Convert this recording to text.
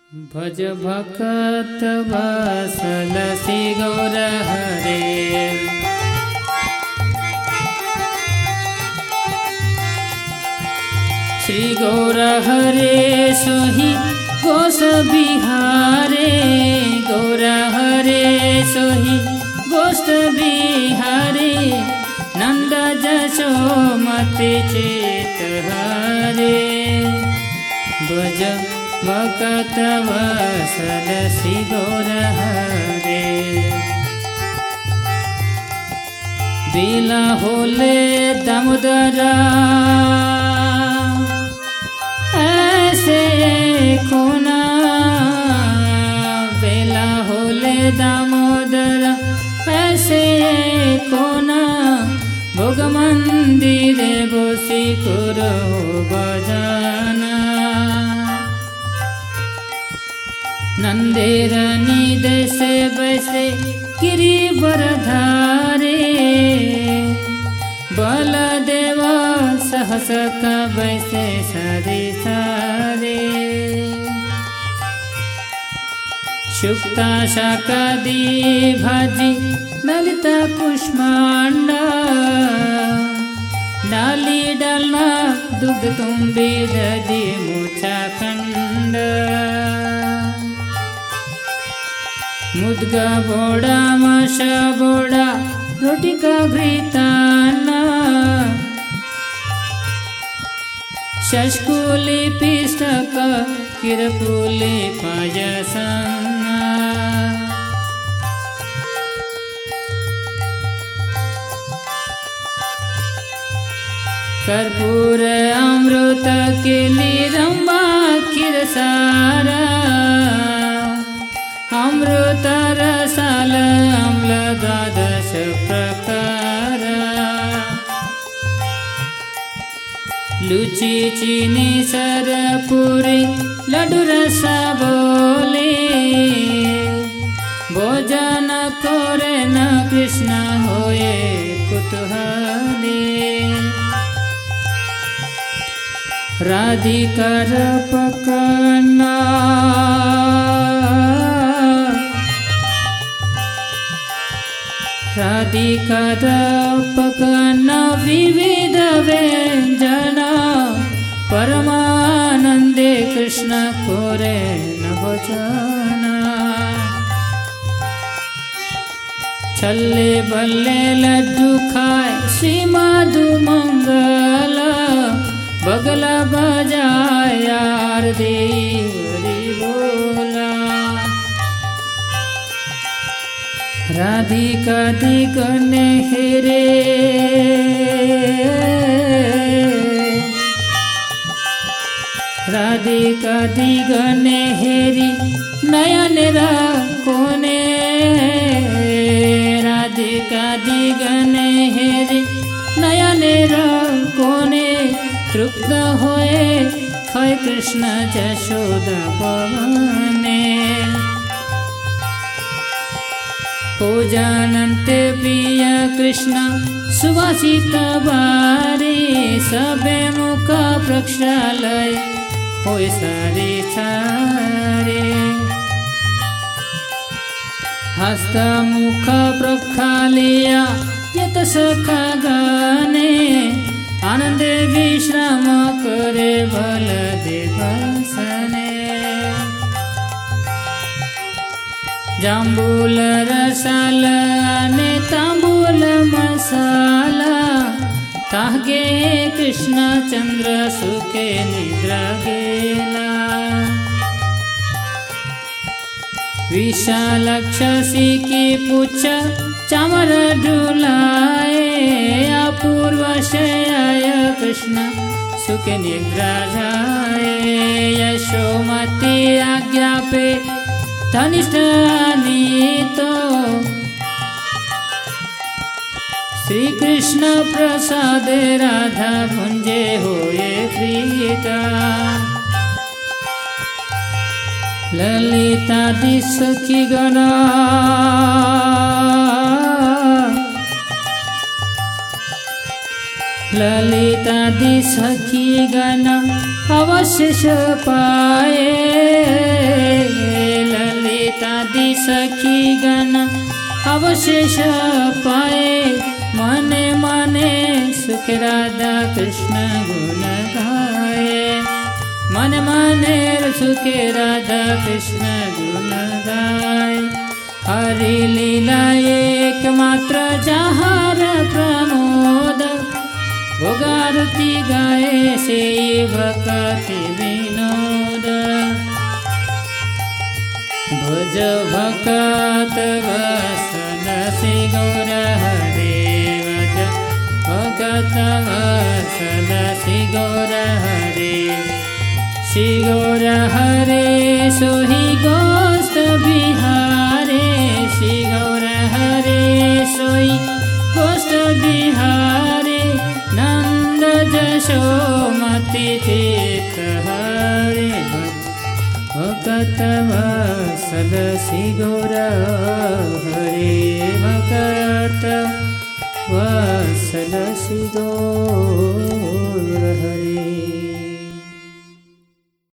भज भक्त वत्सल श्री गौर हरे। श्री गौर हरे सोहि गोस बिहारे, गौर हरे सोहि गोष्ठ बिहारे, नंद जशोमति चित हरे। भज भक्त वत्सल श्री गौर हरे। बिला होले दामोदरा ऐसे कोना, बेला होले दामोदरा ऐसे कोना, भोग मंदिरे बसी करो बजाना। नंदेर निदे से बैसे गिरिवर धारे, बलदेव सहस का बैसे सारे सारे। शुक्ता शाकादि भाजी ललिता कुष्मांडा, डाली डालना दुग्ध तुम्बी दधी मुछा खंड। मुद्गा बोड़ा माशा बोड़ा रोटी का घृताना, शशकुली पिष्टक किरपुली पायसना। कर्पूर अमृत केली रंबा खीरसारा, अमृत रसाल अम्ल द्वादश प्रकार। लुची चीनी सरपुरी लड्डू रसा बोले, भोजन करे न कृष्ण होए कुतूहली। राधिकर पकना राधिकर पकना विविध व्यंजना, परमानंदे कृष्ण कोरे न भजना। छल्ले बल्ले लड्डू खाए श्री मधु मंगल, बगला बजाय आरती हरि बोला। राधिका दिगने हेरे, राधिका दिगने हेरी नयन कोने, राधिका दिगने हेरी नयन कोने। तृप्त होए खय कृष्ण जशोदा पवने, पूजानन्ते प्रिय कृष्ण सुवासित बारे। सबे मुख प्रक्षालय होय सारे सारे, हस्त मुख प्रक्षालया यत सखा गाने। आनंद विश्राम करे बलदेव सने, जाम्बूल रसाला ने तांबूल मसाला, तागे कृष्ण चंद्र सुखे निद्रा गेला। विशालक्षसी की पुच्छ चामर डुलाए, अपूर्व शयाय कृष्ण सुखे निद्रा जाए। यशोमती आज्ञा पे धनिष्ठ तो श्री कृष्ण प्रसाद राधा भुंजे होए प्रीता। ललिता दि सखी गणा, ललिता दि सखी गण अवशेष पाए। पाए, मने मने सुख राधा कृष्ण गुण गाए। मन मने सुख राधा कृष्ण गुण गाए। हरि लीला एकमात्र जहार प्रमोद, भोगारती गाए से भक्ति विनोद। भज भक्त वसन श्री गौर हरे, भज भक्त वसन श्री गौर हरे। श्री गौर हरे सोहि गोष्ठ बिहारे, श्री गौर हरे सोहि गोष्ठ बिहारे। नंद जशोमति चित्त हरे, भक्त वत्सल श्री गौर हरे, भक्त वत्सल श्री गौर।